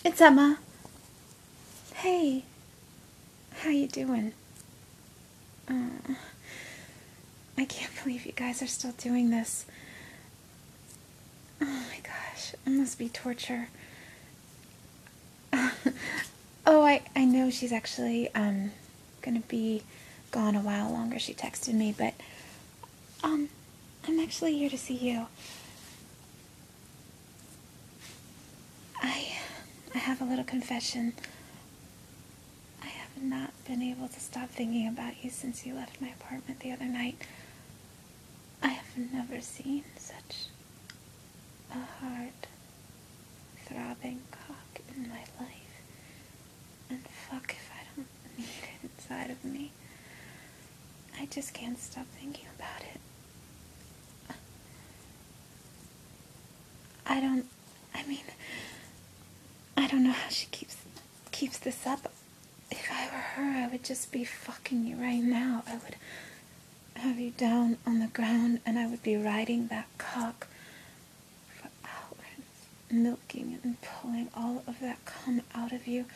It's Emma. Hey, how you doing? I can't believe you guys are still doing this. Oh my gosh, it must be torture. Oh, I know she's actually gonna be gone a while longer. She texted me, but I'm actually here to see you. I have a little confession. I have not been able to stop thinking about you since you left my apartment the other night. I have never seen such a hard, throbbing cock in my life. And fuck if I don't need it inside of me. I just can't stop thinking about it. I don't know how she keeps this up. If I were her, I would just be fucking you right now. I would have you down on the ground and I would be riding that cock for hours, milking and pulling all of that cum out of you.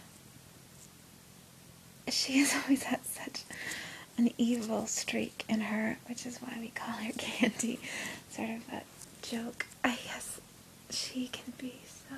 She has always had such an evil streak in her, which is why we call her Candy. Sort of a joke. I guess she can be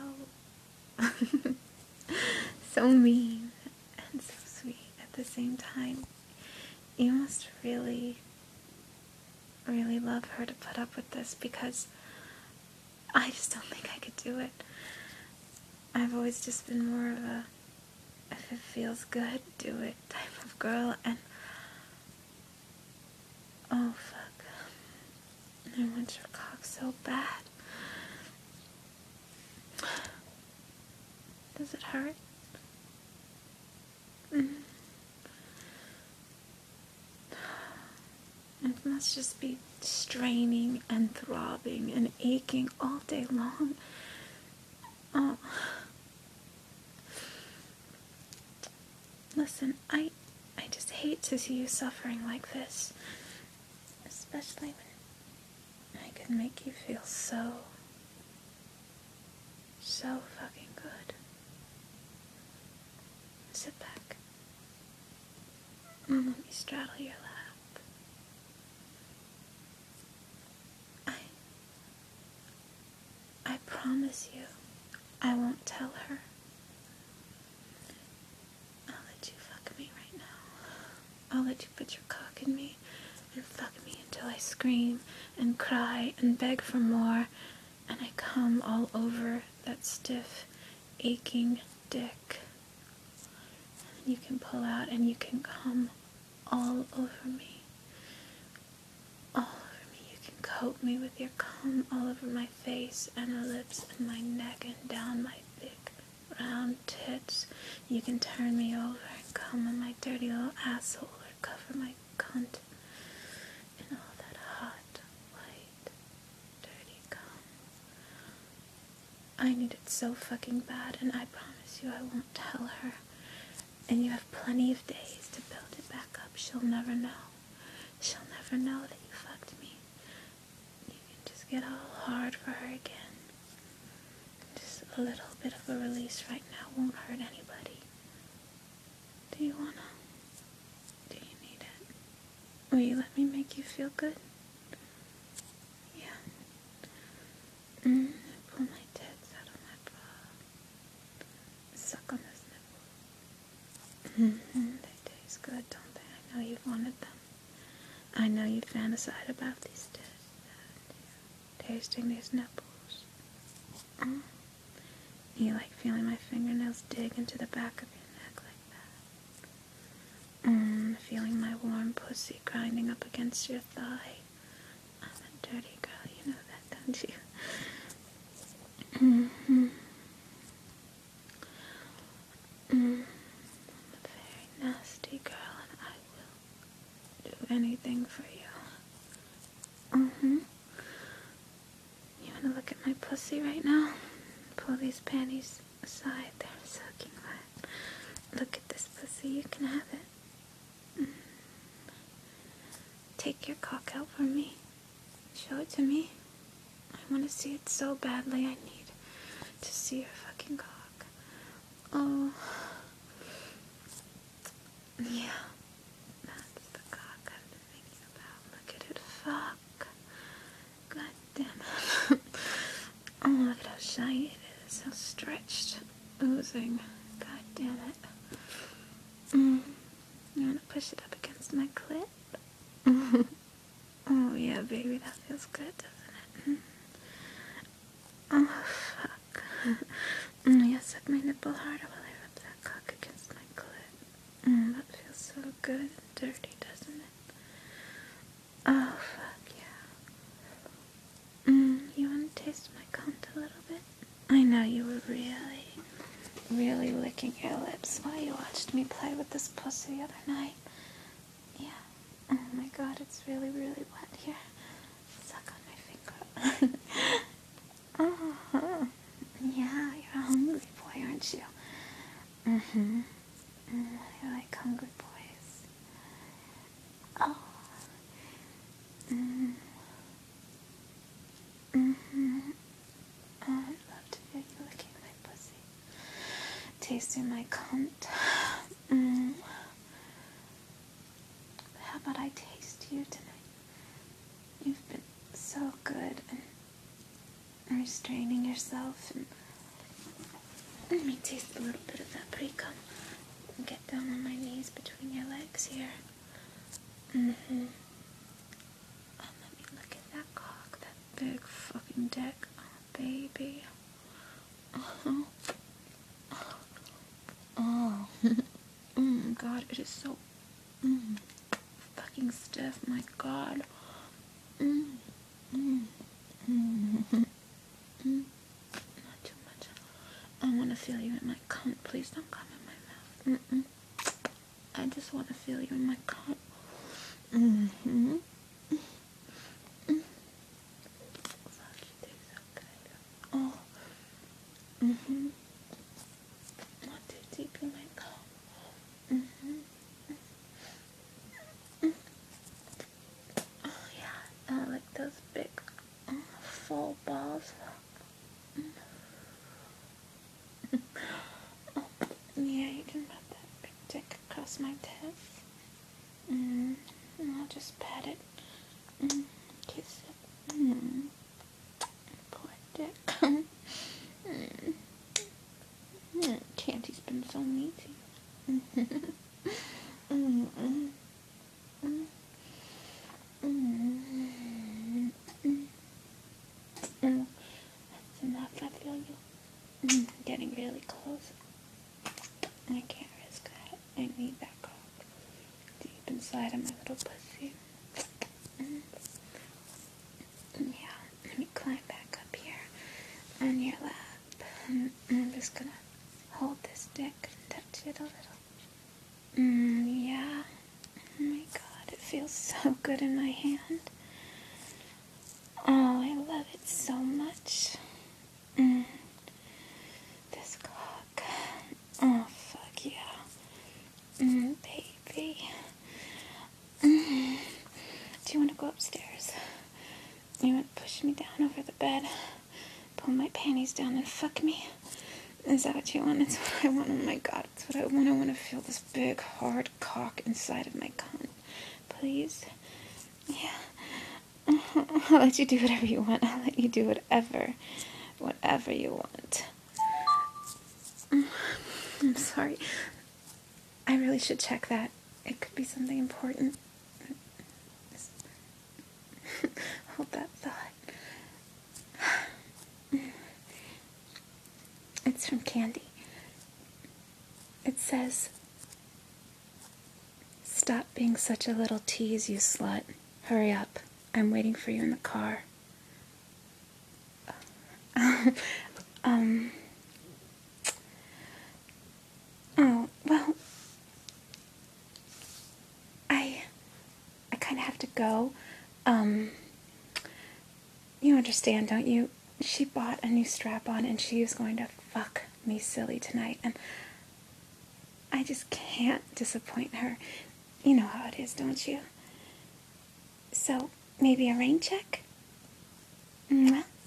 so mean and so sweet at the same time. You must really, really love her to put up with this, because I just don't think I could do it. I've always just been more of a, if it feels good, do it type of girl, and oh fuck, I want your cock so bad. Does it hurt? It must just be straining and throbbing and aching all day long. Oh. Listen, I just hate to see you suffering like this. Especially when I could make you feel so fucking good. Sit back. And let me straddle your lap. I promise you, I won't tell her. I'll let you fuck me right now. I'll let you put your cock in me and fuck me until I scream and cry and beg for more, and I come all over that stiff, aching dick. And you can pull out and you can come all over me. All over me. You can coat me with your cum all over my face and my lips and my neck and down my thick, round tits. You can turn me over and come on my dirty little asshole or cover my cunt in all that hot, white, dirty cum. I need it so fucking bad, and I promise you I won't tell her. And you have plenty of days to build it back up. She'll never know. She'll never know that you fucked me. You can just get all hard for her again. Just a little bit of a release right now won't hurt anybody. Do you wanna? Do you need it? Will you let me make you feel good? Yeah. Pull my tits out of my bra. Suck on those nipples. They taste good, don't they? I know you've wanted them. I know you fantasize about these tasting these nipples. You like feeling my fingernails dig into the back of your neck like that. Feeling my warm pussy grinding up against your thigh. I'm a dirty girl, you know that, don't you? I'm a very nasty girl, and I will do anything for you. You wanna look at my pussy right now? Pull these panties aside, they're soaking wet. Look at this pussy, you can have it. Take your cock out for me. Show it to me. I want to see it so badly. I need to see your fucking cock. Oh. Yeah. That's the cock I've been thinking about. Look at it. Fuck. God damn it. Oh, look at how shiny it is. How stretched. Oozing. God damn it. You want to push it up against my clit? Oh, yeah, baby. That feels good, doesn't it? Oh, fuck. Yeah, suck my nipple harder while I rub that cock against my clit. That feels so good and dirty, doesn't it? Oh, fuck, yeah. You want to taste my cunt a little bit? I know you were really licking your lips while you watched me play with this pussy the other night. Yeah. Oh my god, it's really wet here. Suck on my finger. Uh-huh. Yeah, you're a hungry boy, aren't you? I like hungry boys. Oh. Oh, I'd love to feel you licking my pussy. Tasting my cunt. How about I taste you tonight? You've been so good and restraining yourself, and let me taste a little bit of that pre-cum and get down on my knees between your legs here. And let me look at that cock, that big fucking dick. Oh, baby. Oh. God, it is so fucking stiff, my god. Not too much. I want to feel you in my cunt. Please don't come in my mouth. I just want to feel you in my cunt. Fuck, you do so good. Oh. Not too deep in my cunt. Oh, yeah. I like those big, full balls. Yeah, you can rub that big dick across my tits. And I'll just pat it. Kiss it. Poor dick. Candy's been so mean to you. That's enough. I feel you. Getting really close. I can't risk that. I need that cock deep inside of my little pussy. Yeah, let me climb back up here on your lap. I'm just gonna hold this dick and touch it a little. Yeah. Oh my god, it feels so good in my hand. Oh, I love it so much. This cock. Oh, fuck yeah. Baby. Do you want to go upstairs? You want to push me down over the bed, pull my panties down and fuck me? Is that what you want? It's what I want. Oh my god, it's what I want. I want to feel this big, hard cock inside of my cunt. Please? Yeah. I'll let you do whatever you want. I'll let you do whatever you want. I'm sorry. I really should check that. It could be something important. Hold that thought. It's from Candy. It says, "Stop being such a little tease, you slut. Hurry up. I'm waiting for you in the car." Oh, well, I kind of have to go. You understand, don't you? She bought a new strap-on and she is going to fuck me silly tonight, and I just can't disappoint her. You know how it is, don't you? So, maybe a rain check? Mwah.